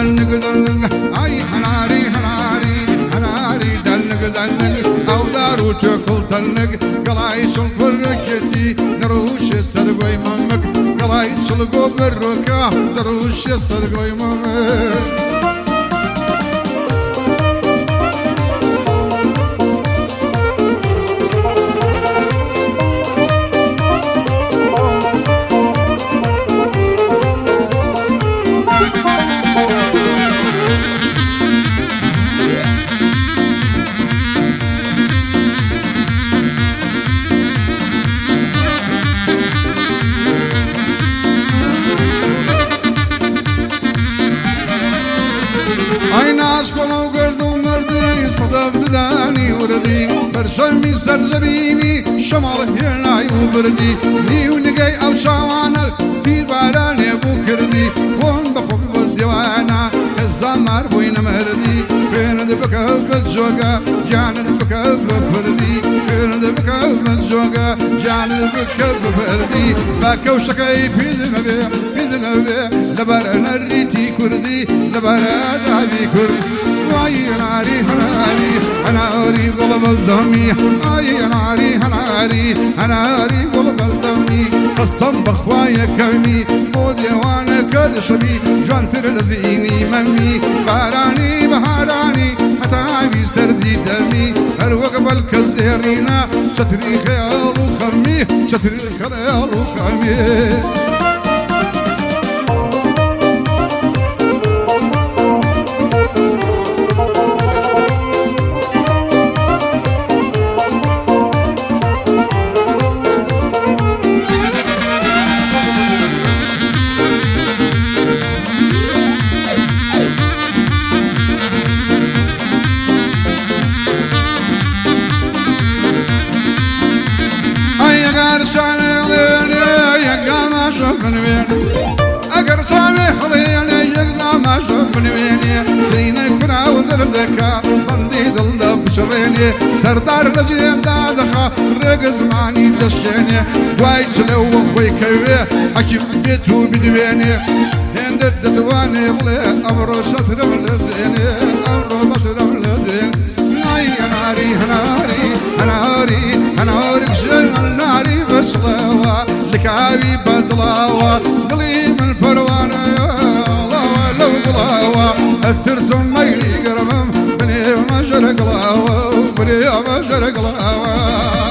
دلق دلق اي حناري حناري حناري دلق دلق او دارو تاكل دلق قلاي صلق بركتي دروش يسترقوا يمامك قلاي صلقوا بالركاه دروش يسترقوا يمامك برشمي سرزبيني شمال هنا يوبردي نيو نجاي أو شوانا في باران أبو كردي وهم بخوف بالديوانا الزمر بوين مردي بين دبكة بالزوجة جان دبكة بفردي بين دبكة بالزوجة جان دبكة بفردي باكوشكاي في زنبي لبرنا الريتي كردي لبرنا دابي كردي واي ناري هناري هناري قلب الدمي اي ناري هناري هناري قلب الدمي قصم بخوايا كرمي مودي وانا كدشبي جوان ترلزيني ممي باراني بهاراني حتى سردي دمي اروق بالكزيرينا شتري خيال وخمي شتري خيال وخمي اگر سامي حليني يقنا ما شوف من ويني سينك كنا ودردك بندي ضل بشريني سردار لجين دادخا رقص ماني دشيني وايت لو خوي كوي حكي بيتو بدويني هند الدواني بلي امرو شطر بلديني امرو بشر بلدين اي ناري هناري هناري هناري شغل ناري بسلاوه لكاوي بدلاوه قليل من الفروانه لو ضلاوه الترسم ميلي قربم بني ما شرق لاوه بني ما شرق لاوه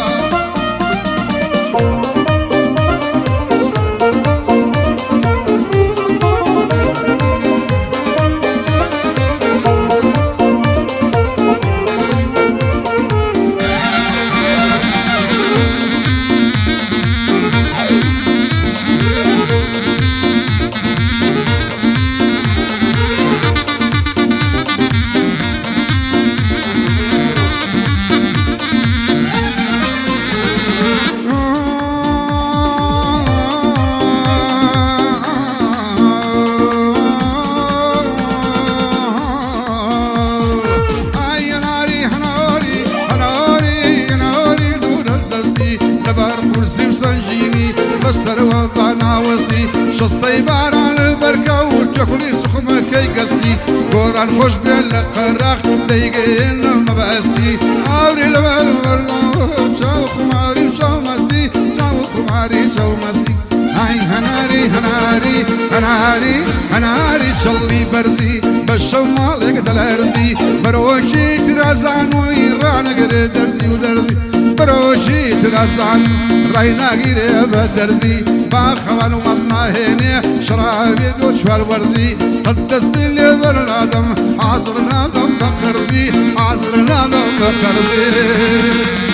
بسر وبانا وسطي شسطي باران البركة وتشكلي سخمة كي قصدي قران خوش بالقراخ ديقين ما بأستي عوري لبال وردان شاوكم عوري شاو مستي شاوكم عوري شاو مستي هاي هناري هناري هناري هناري شلي برزي بالشمالك دلارزي بروشي ترازان ويران قرد درزي ودرزي بروشي ترازان راينا غير بدرزي باخوان ومصناهيني شرابي دوشوار ورزي قدست اللي برنادم عصرنا دم بقرزي عصرنا دم بقرزي